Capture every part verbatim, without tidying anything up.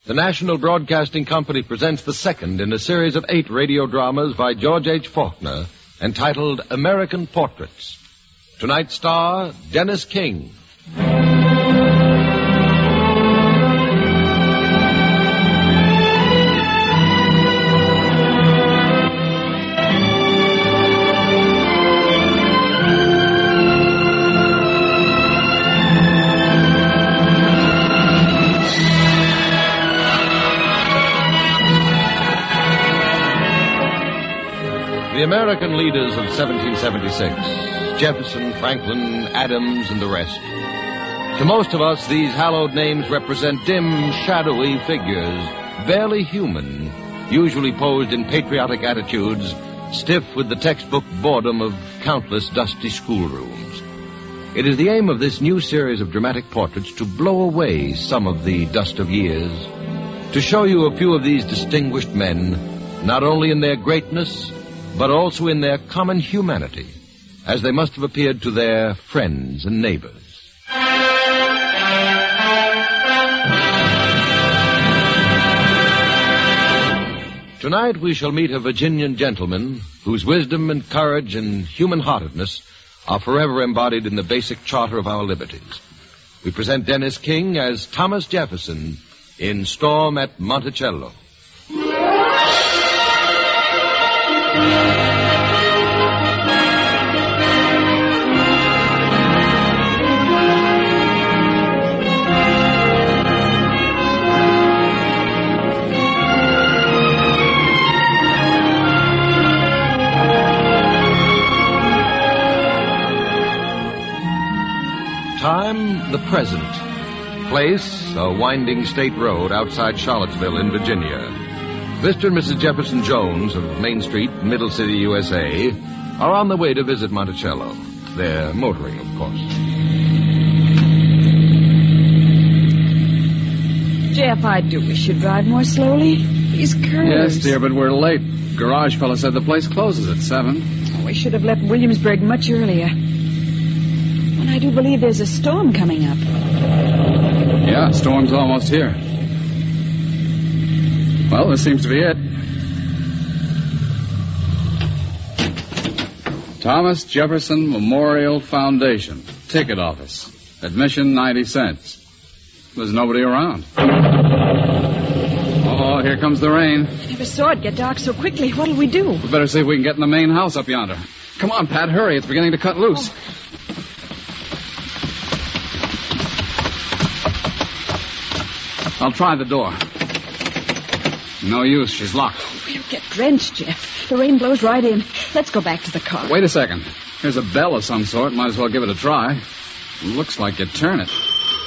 The National Broadcasting Company presents the second in a series of eight radio dramas by George H. Faulkner, entitled American Portraits. Tonight's star, Dennis King. The American leaders of seventeen seventy-six, Jefferson, Franklin, Adams, and the rest. To most of us, these hallowed names represent dim, shadowy figures, barely human, usually posed in patriotic attitudes, stiff with the textbook boredom of countless dusty schoolrooms. It is the aim of this new series of dramatic portraits to blow away some of the dust of years, to show you a few of these distinguished men, not only in their greatness, but also in their common humanity, as they must have appeared to their friends and neighbors. Tonight we shall meet a Virginian gentleman whose wisdom and courage and human-heartedness are forever embodied in the basic charter of our liberties. We present Dennis King as Thomas Jefferson in Storm at Monticello. Time, the present. Place, a winding state road outside Charlottesville in Virginia. Mister and Missus Jefferson Jones of Main Street, Middle City, U S A, are on the way to visit Monticello. They're motoring, of course. Jeff, I do wish you'd drive more slowly. These curves. Yes, dear, but we're late. Garage fella said the place closes at seven. Oh, we should have left Williamsburg much earlier. And I do believe there's a storm coming up. Yeah, storm's almost here. Well, this seems to be it. Thomas Jefferson Memorial Foundation. Ticket office. Admission ninety cents. There's nobody around. Oh, here comes the rain. I never saw it get dark so quickly. What'll we do? We better see if we can get in the main house up yonder. Come on, Pat, hurry. It's beginning to cut loose. Oh. I'll try the door. No use. She's locked. We'll get drenched, Jeff. The rain blows right in. Let's go back to the car. Wait a second. Here's a bell of some sort. Might as well give it a try. Looks like you turn it.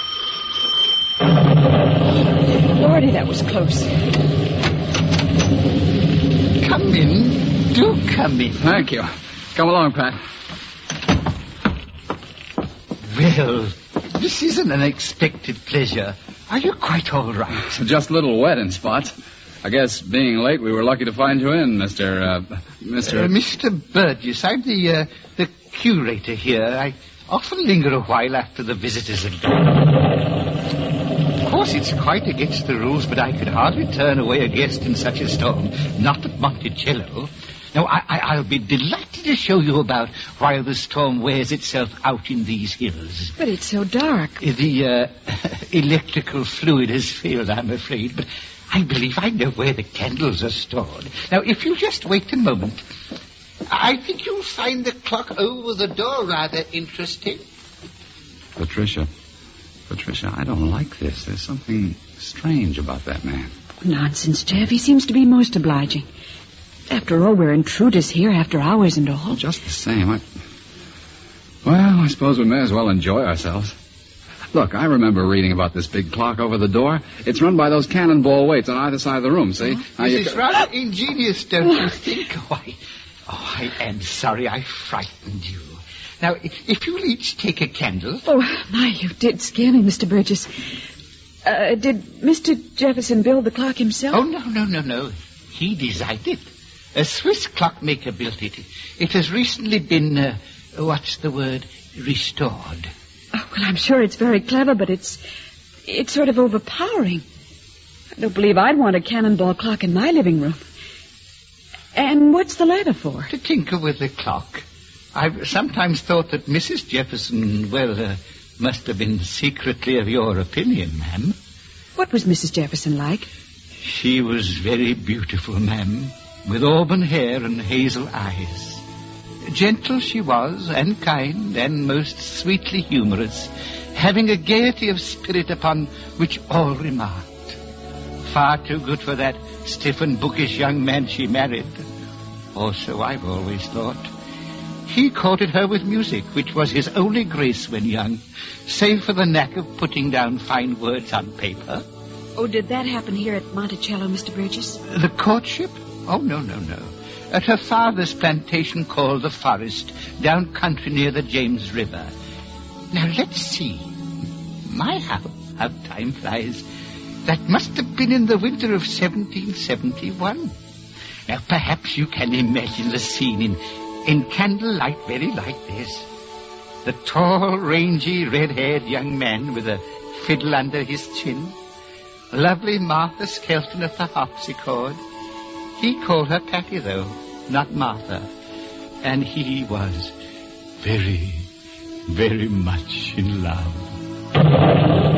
Lordy, that was close. Come in. Do come in. Thank you. Come along, Pat. Well, this is an unexpected pleasure. Are you quite all right? Just a little wet in spots. I guess being late, we were lucky to find you in, Mister Uh, Mister Uh, Mister Burgess, I'm the uh, the curator here. I often linger a while after the visitors have gone. Of course, it's quite against the rules, but I could hardly turn away a guest in such a storm. Not at Monticello. Now, I, I, I'll be delighted to show you about while the storm wears itself out in these hills. But it's so dark. The uh, electrical fluid has failed, I'm afraid, but I believe I know where the candles are stored. Now, if you just wait a moment, I think you'll find the clock over the door rather interesting. Patricia. Patricia, I don't like this. There's something strange about that man. Nonsense, Jeff. He seems to be most obliging. After all, we're intruders here after hours and all. Just the same, I... Well, I suppose we may as well enjoy ourselves. Look, I remember reading about this big clock over the door. It's run by those cannonball weights on either side of the room, see? Oh, this is ca- rather ingenious, don't you think? Why, oh, I am sorry I frightened you. Now, if you'll each take a candle... Oh, my, you did scare me, Mister Burgess. Uh, did Mister Jefferson build the clock himself? Oh, no, no, no, no. He designed it. A Swiss clockmaker built it. It has recently been, uh, what's the word, restored. Oh, well, I'm sure it's very clever, but it's it's sort of overpowering. I don't believe I'd want a cannonball clock in my living room. And what's the ladder for? To tinker with the clock. I've sometimes thought that Missus Jefferson, well, uh, must have been secretly of your opinion, ma'am. What was Missus Jefferson like? She was very beautiful, ma'am, with auburn hair and hazel eyes. Gentle she was, and kind, and most sweetly humorous, having a gaiety of spirit upon which all remarked. Far too good for that stiff and bookish young man she married. Or so I've always thought. He courted her with music, which was his only grace when young, save for the knack of putting down fine words on paper. Oh, did that happen here at Monticello, Mister Burgess? The courtship? Oh, no, no, no. At her father's plantation called the Forest, down country near the James River. Now, let's see. My, how, how time flies. That must have been in the winter of seventeen seventy-one. Now, perhaps you can imagine the scene in, in candlelight very like this. The tall, rangy, red-haired young man with a fiddle under his chin. Lovely Martha Skelton of the harpsichord. He called her Patty, though, not Martha. And he was very, very much in love.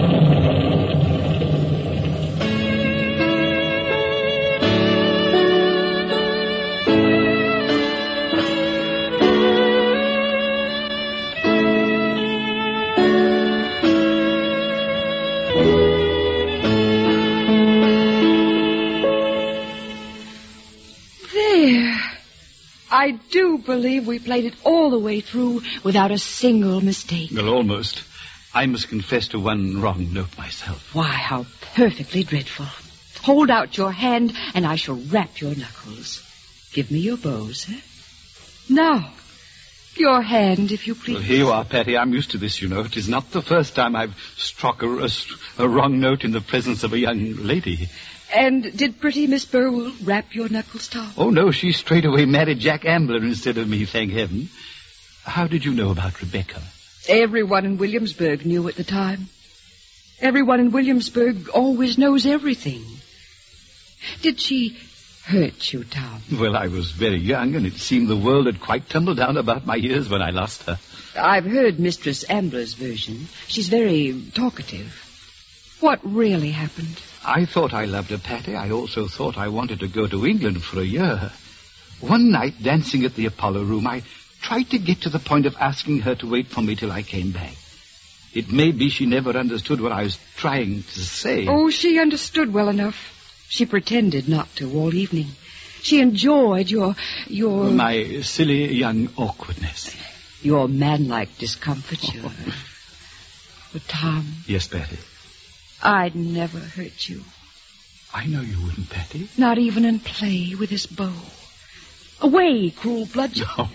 I do believe we played it all the way through without a single mistake. Well, almost. I must confess to one wrong note myself. Why, how perfectly dreadful. Hold out your hand, and I shall rap your knuckles. Give me your bow, sir. Now, your hand, if you please. Well, here you are, Patty. I'm used to this, you know. It is not the first time I've struck a, a, a wrong note in the presence of a young lady. And did pretty Miss Burwell rap your knuckles, Tom? Oh, no, she straight away married Jack Ambler instead of me, thank heaven. How did you know about Rebecca? Everyone in Williamsburg knew at the time. Everyone in Williamsburg always knows everything. Did she hurt you, Tom? Well, I was very young, and it seemed the world had quite tumbled down about my ears when I lost her. I've heard Mistress Ambler's version. She's very talkative. What really happened? I thought I loved her, Patty. I also thought I wanted to go to England for a year. One night, dancing at the Apollo Room, I tried to get to the point of asking her to wait for me till I came back. It may be she never understood what I was trying to say. Oh, she understood well enough. She pretended not to all evening. She enjoyed your... your... My silly young awkwardness. Your manlike discomfiture. Oh. But, Tom... Yes, Patty? I'd never hurt you. I know you wouldn't, Patty. Not even in play with this bow. Away, cruel bludgeon. No.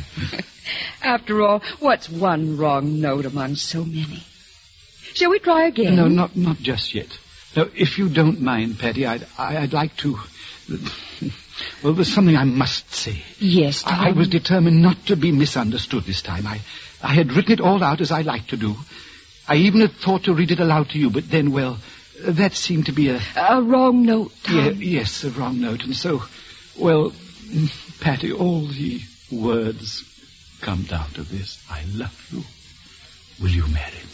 After all, what's one wrong note among so many? Shall we try again? No, not not just yet. No, if you don't mind, Patty, I'd I'd like to. Well, there's something I must say. Yes, Tom. I was determined not to be misunderstood this time. I I had written it all out as I like to do. I even had thought to read it aloud to you, but then, well, that seemed to be a... A wrong note, Tom. Yeah, yes, a wrong note. And so, well, Patty, all the words come down to this. I love you. Will you marry me?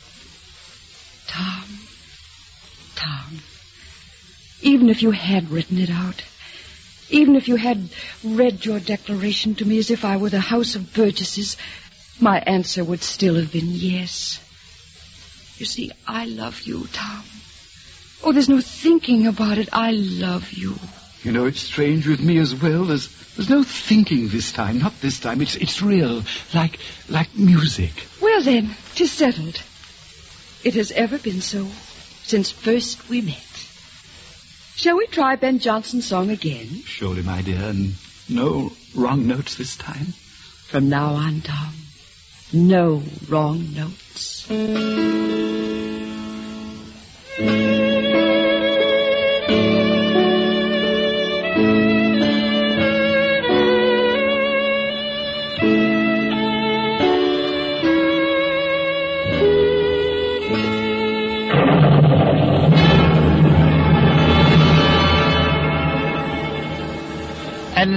Tom, Tom, even if you had written it out, even if you had read your declaration to me as if I were the House of Burgesses, my answer would still have been yes. You see, I love you, Tom. Oh, there's no thinking about it. I love you. You know, it's strange with me as well. There's, there's no thinking this time. Not this time. It's it's real. Like like music. Well, then, 'tis settled. It has ever been so since first we met. Shall we try Ben Jonson's song again? Surely, my dear. And no wrong notes this time? From now on, Tom, no wrong notes.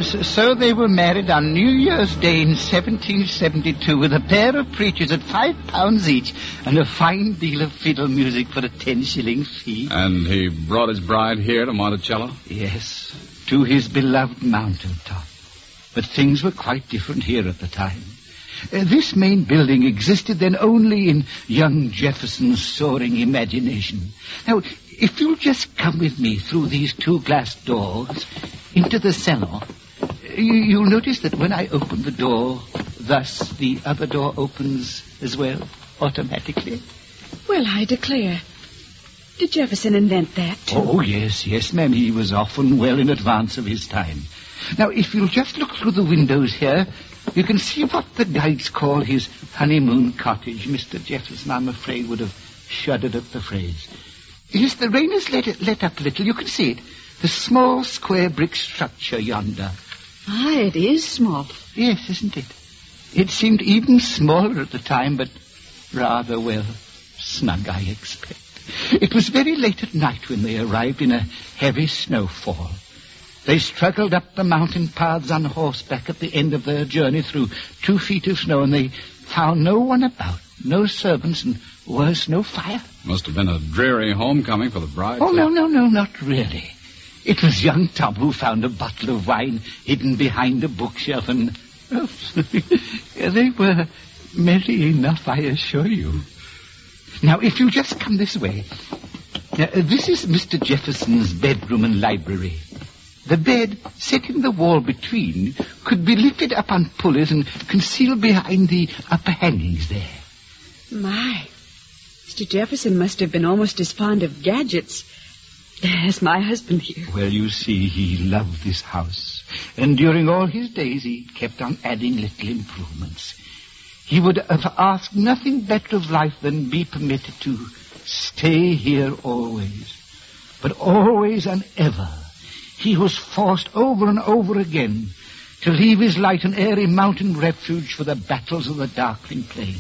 And so they were married on New Year's Day in seventeen seventy-two with a pair of preachers at five pounds each and a fine deal of fiddle music for a ten-shilling fee. And he brought his bride here to Monticello? Yes, to his beloved mountain top. But things were quite different here at the time. Uh, this main building existed then only in young Jefferson's soaring imagination. Now, if you'll just come with me through these two glass doors into the salon, you, you'll notice that when I open the door, thus the other door opens as well, automatically. Well, I declare. Did Jefferson invent that, too? Oh, yes, yes, ma'am. He was often well in advance of his time. Now, if you'll just look through the windows here, you can see what the guides call his honeymoon cottage. Mister Jefferson, I'm afraid, would have shuddered at the phrase. Yes, the rain has let it let up a little. You can see it. The small square brick structure yonder. Ah, it is small. Yes, isn't it? It seemed even smaller at the time, but rather, well, snug, I expect. It was very late at night when they arrived in a heavy snowfall. They struggled up the mountain paths on horseback at the end of their journey through two feet of snow, and they found no one about, no servants, and worse, no fire. Must have been a dreary homecoming for the bride. Oh, no, no, no, not really. It was young Tom who found a bottle of wine hidden behind a bookshelf, and oh, they were merry enough, I assure you. Now, if you'll just come this way. Now, this is Mister Jefferson's bedroom and library. The bed, set in the wall between, could be lifted up on pulleys and concealed behind the upper hangings there. My, Mister Jefferson must have been almost as fond of gadgets as my husband here. Well, you see, he loved this house. And during all his days, he kept on adding little improvements. He would have asked nothing better of life than be permitted to stay here always. But always and ever, he was forced over and over again to leave his light and airy mountain refuge for the battles of the darkling plain.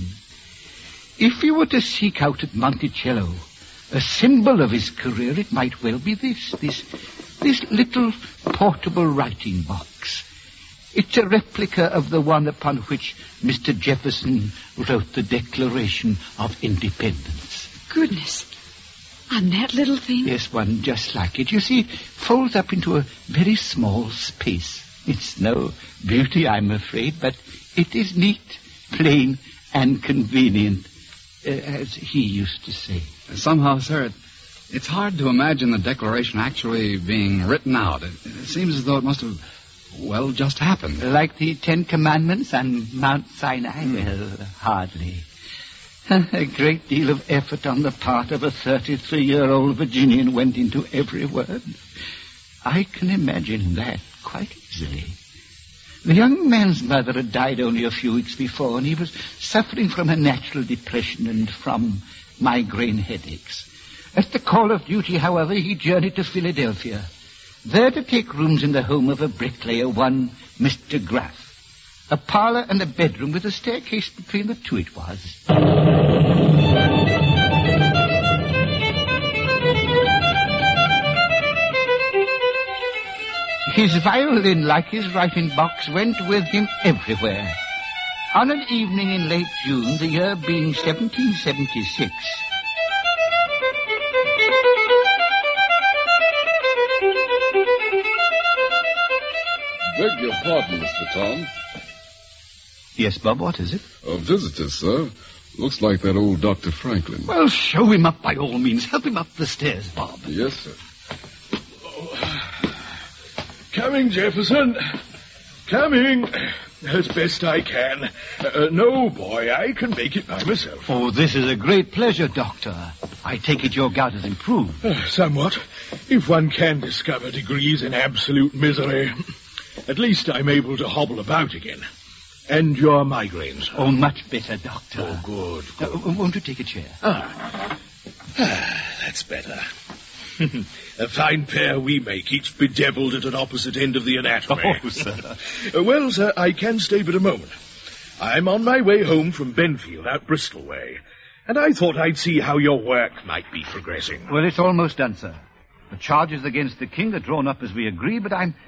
If you were to seek out at Monticello a symbol of his career, it might well be this, this, this little portable writing box. It's a replica of the one upon which Mister Jefferson wrote the Declaration of Independence. Goodness. On that little thing? Yes, one just like it. You see, it folds up into a very small space. It's no beauty, I'm afraid, but it is neat, plain, and convenient, uh, as he used to say. Somehow, sir, it, it's hard to imagine the Declaration actually being written out. It, it seems as though it must have, well, just happened. Like the Ten Commandments on Mount Sinai? Mm. Well, hardly. A great deal of effort on the part of a thirty-three-year-old Virginian went into every word. I can imagine that quite easily. The young man's mother had died only a few weeks before, and he was suffering from a natural depression and from migraine headaches. At the call of duty, however, he journeyed to Philadelphia, there to take rooms in the home of a bricklayer, one Mister Graff. A parlor and a bedroom with a staircase between the two it was. His violin, like his writing box, went with him everywhere. On an evening in late June, the year being seventeen seventy-six... Beg your pardon, Mister Tom. Yes, Bob, what is it? A visitor, sir. Looks like that old Doctor Franklin. Well, show him up by all means. Help him up the stairs, Bob. Yes, sir. Oh. Coming, Jefferson. Coming. As best I can. Uh, no, boy, I can make it by myself. Oh, this is a great pleasure, Doctor. I take it your gout has improved. Uh, somewhat. If one can discover degrees in absolute misery. At least I'm able to hobble about again. And your migraines? Oh, much better, Doctor. Oh, good. good. Uh, won't you take a chair? Ah. ah that's better. A fine pair we make, each bedeviled at an opposite end of the anatomy. Oh, sir. uh, well, sir, I can stay but a moment. I'm on my way home from Benfield, out Bristol way, and I thought I'd see how your work might be progressing. Well, it's almost done, sir. The charges against the king are drawn up as we agree, but I'm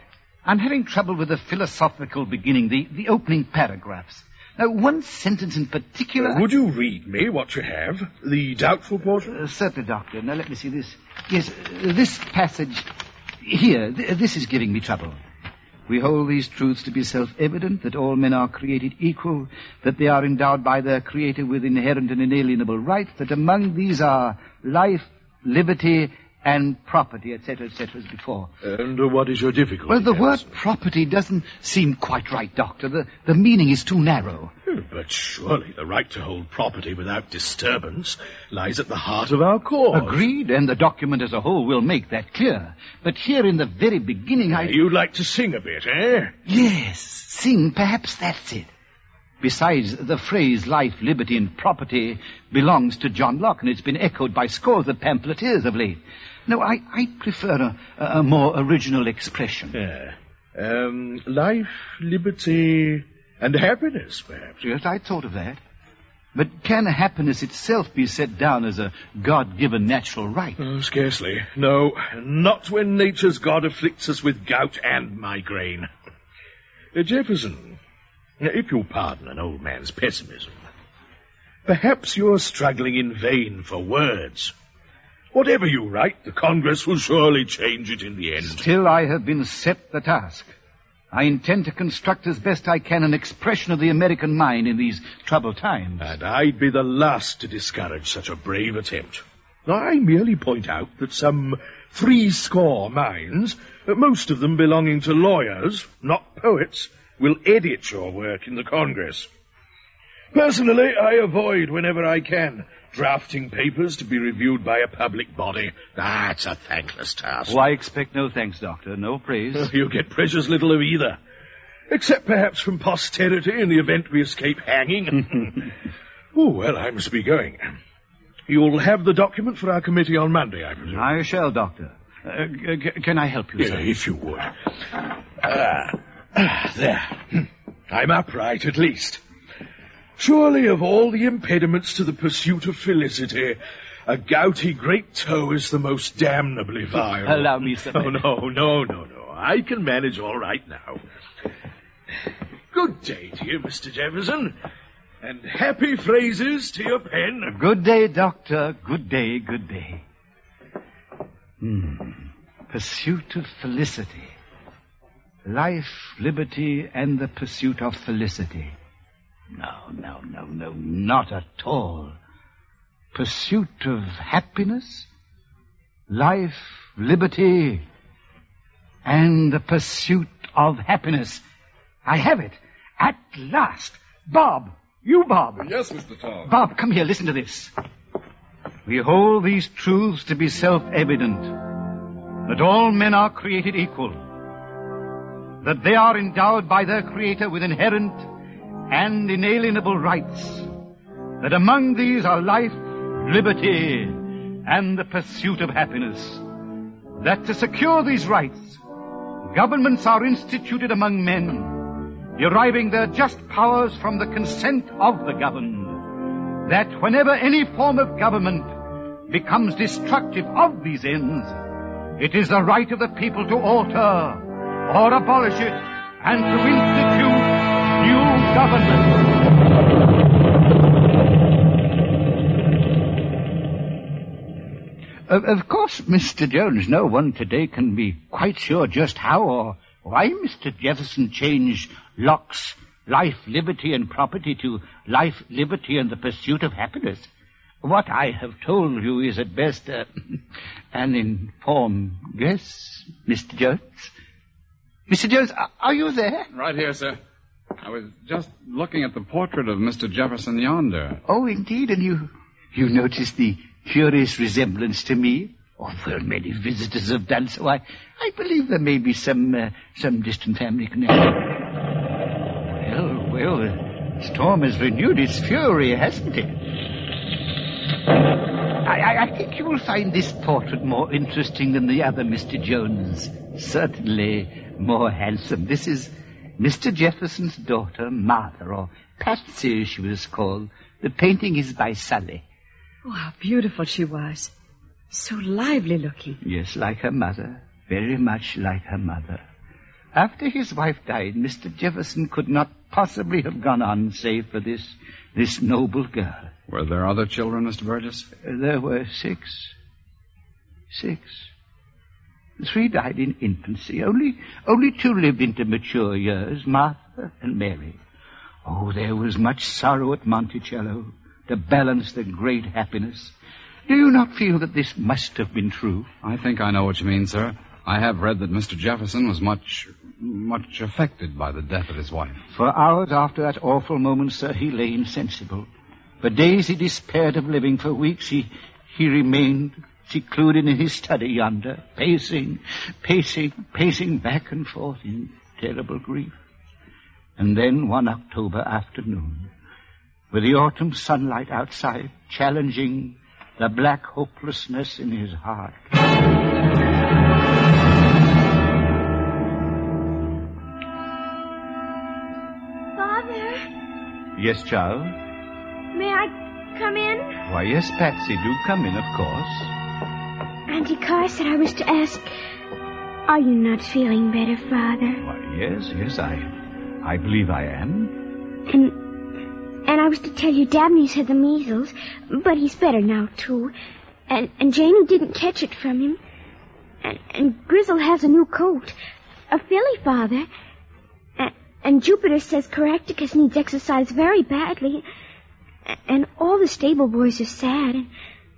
I'm having trouble with the philosophical beginning, the, the opening paragraphs. Now, one sentence in particular... Uh, would you read me what you have? The doubtful portion? Uh, certainly, Doctor. Now, let me see this. Yes, uh, this passage here, th- this is giving me trouble. We hold these truths to be self-evident, that all men are created equal, that they are endowed by their Creator with inherent and inalienable rights, that among these are life, liberty, and property, et cetera, et cetera, as before. And uh, what is your difficulty? Well, the Jefferson? word property doesn't seem quite right, Doctor. The, the meaning is too narrow. But surely the right to hold property without disturbance lies at the heart of our cause. Agreed, and the document as a whole will make that clear. But here in the very beginning, I... You'd like to sing a bit, eh? Yes, sing, perhaps that's it. Besides, the phrase life, liberty, and property belongs to John Locke, and it's been echoed by scores of pamphleteers of late. No, I, I prefer a, a more original expression. Yeah. Um, life, liberty, and happiness, perhaps. Yes, I thought of that. But can happiness itself be set down as a God-given natural right? Oh, scarcely. No, not when nature's God afflicts us with gout and migraine. Uh, Jefferson, if you'll pardon an old man's pessimism, perhaps you're struggling in vain for words. Whatever you write, the Congress will surely change it in the end. Still, I have been set the task. I intend to construct as best I can an expression of the American mind in these troubled times. And I'd be the last to discourage such a brave attempt. I merely point out that some three score minds, most of them belonging to lawyers, not poets, will edit your work in the Congress. Personally, I avoid, whenever I can, drafting papers to be reviewed by a public body. That's a thankless task. Oh, I expect no thanks, Doctor. No praise. You get precious little of either. Except perhaps from posterity in the event we escape hanging. Oh, well, I must be going. You'll have the document for our committee on Monday, I presume. I shall, Doctor. Uh, g- can I help you, Yeah, sir? if you would. Ah, ah, there. I'm upright, at least. Surely, of all the impediments to the pursuit of felicity, a gouty great toe is the most damnably vile. Allow me, sir. Oh, no, no, no, no. I can manage all right now. Good day to you, Mister Jefferson. And happy phrases to your pen. Good day, Doctor. Good day, good day. Hmm. Pursuit of felicity. Life, liberty, and the pursuit of felicity. No, no, no, no, not at all. Pursuit of happiness, life, liberty, and the pursuit of happiness. I have it. At last. Bob. You, Bob. Yes, Mister Tom. Bob, come here. Listen to this. We hold these truths to be self-evident, that all men are created equal, that they are endowed by their Creator with inherent and inalienable rights, that among these are life, liberty, and the pursuit of happiness, that to secure these rights, governments are instituted among men, deriving their just powers from the consent of the governed, that whenever any form of government becomes destructive of these ends, it is the right of the people to alter or abolish it and to institute new government. Of, of course, Mister Jones, no one today can be quite sure just how or why Mister Jefferson changed Locke's life, liberty, and property to life, liberty, and the pursuit of happiness. What I have told you is at best uh, an informed guess, Mister Jones. Mister Jones, are you there? Right here, sir. I was just looking at the portrait of Mister Jefferson yonder. Oh, indeed, and you you noticed the curious resemblance to me? Oh, well, many visitors have done so. I, I believe there may be some uh, some distant family connection. Well, well, the storm has renewed its fury, hasn't it? I, I, I think you will find this portrait more interesting than the other, Mister Jones. Certainly more handsome. This is Mister Jefferson's daughter, Martha, or Patsy, as she was called. The painting is by Sully. Oh, how beautiful she was. So lively looking. Yes, like her mother. Very much like her mother. After his wife died, Mister Jefferson could not possibly have gone on save for this, this noble girl. Were there other children, Mister Burgess? There were six. Six. Three died in infancy. Only, only two lived into mature years, Martha and Mary. Oh, there was much sorrow at Monticello to balance the great happiness. Do you not feel that this must have been true? I think I know what you mean, sir. I have read that Mister Jefferson was much, much affected by the death of his wife. For hours after that awful moment, sir, he lay insensible. For days he despaired of living. For weeks he, he remained secluded in his study yonder, pacing, pacing, pacing back and forth in terrible grief. And then one October afternoon, with the autumn sunlight outside challenging the black hopelessness in his heart. Father? Yes, child? May I come in? Why, yes, Patsy, do come in, of course. Auntie Carr said I was to ask, are you not feeling better, Father? Why, yes, yes, I, I believe I am. And... And I was to tell you Dabney's had the measles, but he's better now, too. And and Janie didn't catch it from him. And, and Grizzle has a new coat. A filly, Father. And, and Jupiter says Caractacus needs exercise very badly. And all the stable boys are sad. And,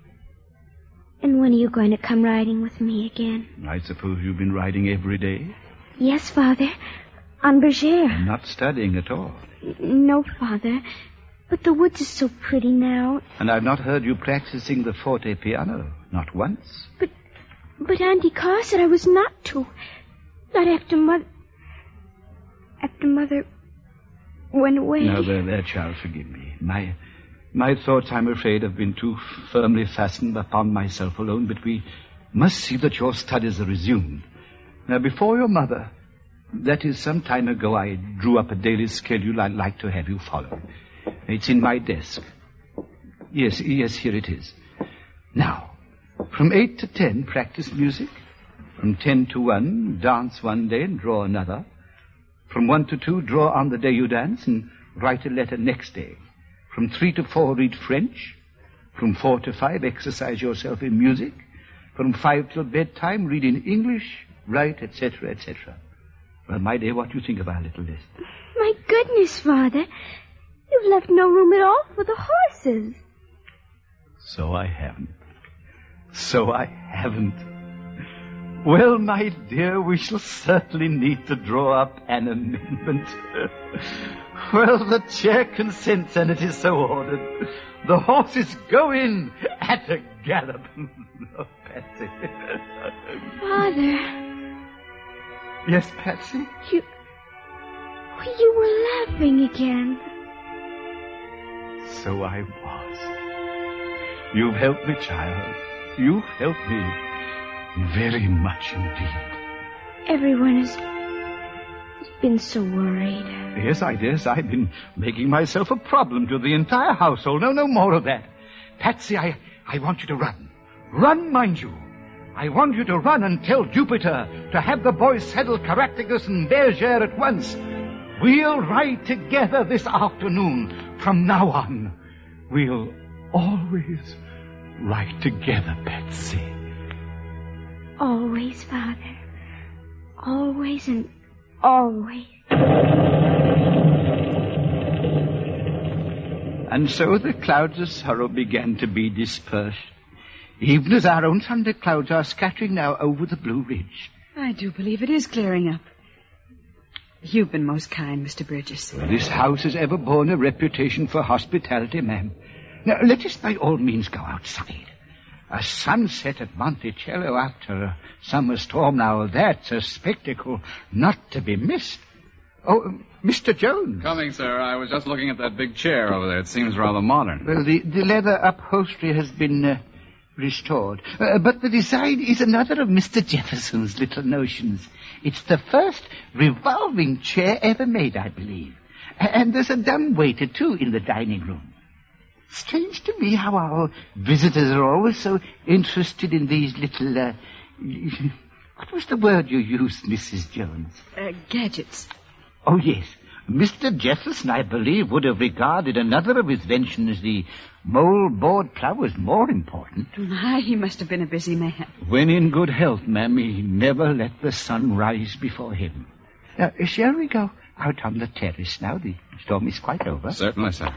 and when are you going to come riding with me again? I suppose you've been riding every day? Yes, Father. On Bergère. And not studying at all? No, Father. But the woods are so pretty now. And I've not heard you practicing the forte piano. Not once. But, but Auntie Carr said I was not to. Not after Mother... After Mother went away. No, there, there, child, forgive me. My, my thoughts, I'm afraid, have been too firmly fastened upon myself alone, but we must see that your studies are resumed. Now, before your mother, that is, some time ago, I drew up a daily schedule I'd like to have you follow. It's in my desk. Yes, yes, here it is. Now, from eight to ten, practice music. From ten to one, dance one day and draw another. From one to two, draw on the day you dance and write a letter next day. From three to four, read French. From four to five, exercise yourself in music. From five till bedtime, read in English, write, et cetera, et cetera. Well, my dear, what do you think of our little list? My goodness, Father. You've left no room at all for the horses. So I haven't. So I haven't. Well, my dear, we shall certainly need to draw up an amendment. Well, the chair consents, and it is so ordered. The horses go in at a gallop. Oh, Patsy. Father. Yes, Patsy? You... You were laughing again. So I was. You've helped me, child. You've helped me very much indeed. Everyone has, has been so worried. Yes, I guess I've been making myself a problem to the entire household. No, no more of that. Patsy, I, I want you to run. Run, mind you. I want you to run and tell Jupiter to have the boys saddle Caractacus and Bergère at once. We'll ride together this afternoon. From now on, we'll always ride together, Patsy. Always, Father. Always and always. And so the clouds of sorrow began to be dispersed, even as our own thunderclouds are scattering now over the Blue Ridge. I do believe it is clearing up. You've been most kind, Mister Burgess. Well, this house has ever borne a reputation for hospitality, ma'am. Now, let us by all means go outside. A sunset at Monticello after a summer storm, now that's a spectacle not to be missed. Oh, Mister Jones. Coming, sir. I was just looking at that big chair over there. It seems rather modern. Well, the, the leather upholstery has been uh, restored. Uh, but the design is another of Mister Jefferson's little notions. It's the first revolving chair ever made, I believe. And there's a dumbwaiter, too, in the dining room. Strange to me how our visitors are always so interested in these little, uh, What was the word you used, Missus Jones? Uh, gadgets. Oh, yes. Mister Jefferson, I believe, would have regarded another of his inventions, the mold-board plough, as more important. My, he must have been a busy man. When in good health, ma'am, he never let the sun rise before him. Now, shall we go out on the terrace now? The storm is quite over. Certainly, sir.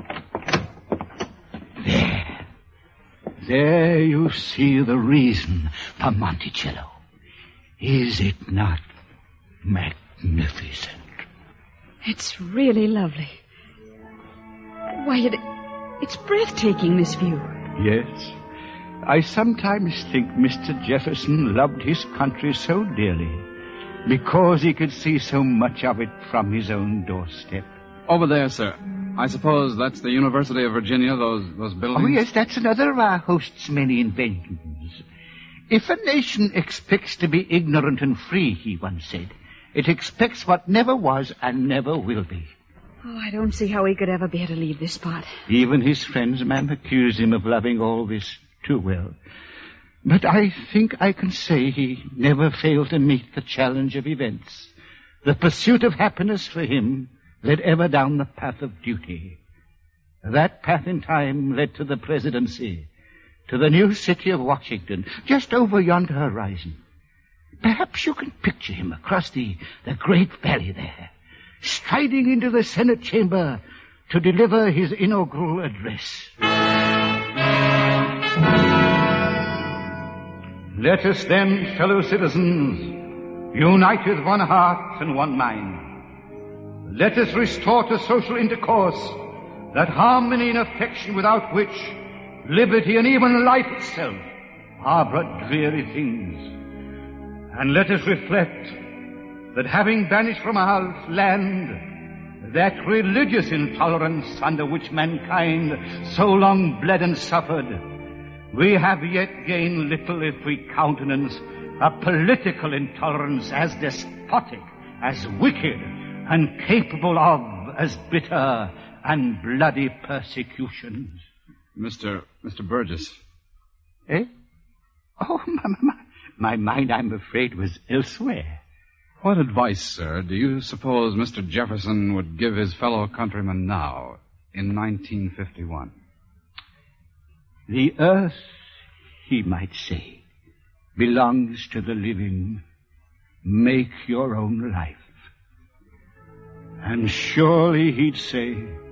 There. There you see the reason for Monticello. Is it not magnificent? It's really lovely. Why, it, it's breathtaking, this view. Yes. I sometimes think Mister Jefferson loved his country so dearly because he could see so much of it from his own doorstep. Over there, sir. I suppose that's the University of Virginia, those those buildings? Oh, yes, that's another of our host's many inventions. If a nation expects to be ignorant and free, he once said, it expects what never was and never will be. Oh, I don't see how he could ever bear to leave this spot. Even his friends, ma'am, accuse him of loving all this too well. But I think I can say he never failed to meet the challenge of events. The pursuit of happiness for him led ever down the path of duty. That path in time led to the presidency, to the new city of Washington, just over yonder horizon. Perhaps you can picture him across the, the great valley there, striding into the Senate chamber to deliver his inaugural address. Let us then, fellow citizens, unite with one heart and one mind. Let us restore to social intercourse that harmony and affection without which liberty and even life itself are but dreary things. And let us reflect that having banished from our land that religious intolerance under which mankind so long bled and suffered, we have yet gained little if we countenance a political intolerance as despotic, as wicked, and capable of as bitter and bloody persecutions. Mister Mister Burgess. Eh? Oh, my, my, my mind, I'm afraid, was elsewhere. What advice, sir, do you suppose Mister Jefferson would give his fellow countrymen now, in nineteen fifty-one? The earth, he might say, belongs to the living. Make your own life. And surely he'd say,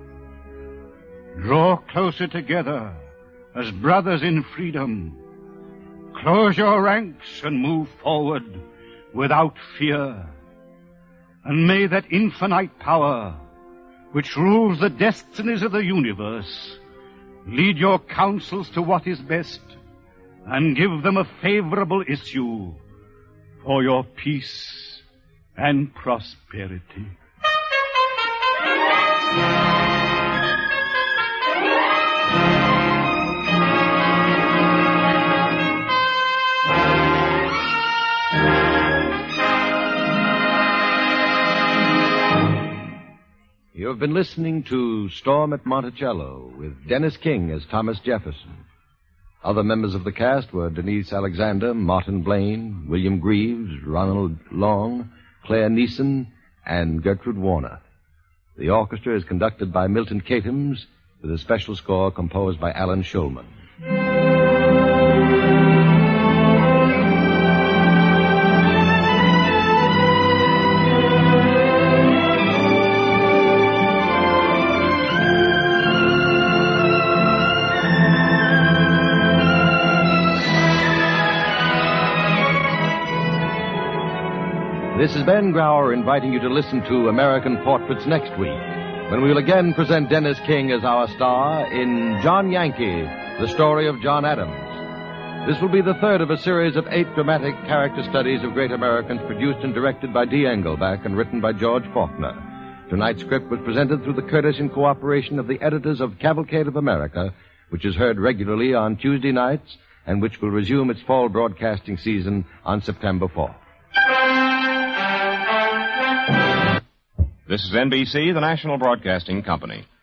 draw closer together as brothers in freedom. Close your ranks and move forward without fear. And may that infinite power which rules the destinies of the universe lead your counsels to what is best and give them a favorable issue for your peace and prosperity. You have been listening to Storm at Monticello with Dennis King as Thomas Jefferson. Other members of the cast were Denise Alexander, Martin Blaine, William Greaves, Ronald Long, Claire Neeson, and Gertrude Warner. The orchestra is conducted by Milton Katims, with a special score composed by Alan Shulman. This is Ben Grauer inviting you to listen to American Portraits next week, when we will again present Dennis King as our star in John Yankee, the story of John Adams. This will be the third of a series of eight dramatic character studies of great Americans produced and directed by Dee Engelbach and written by George Faulkner. Tonight's script was presented through the courtesy and cooperation of the editors of Cavalcade of America, which is heard regularly on Tuesday nights and which will resume its fall broadcasting season on September fourth. This is N B C, the National Broadcasting Company.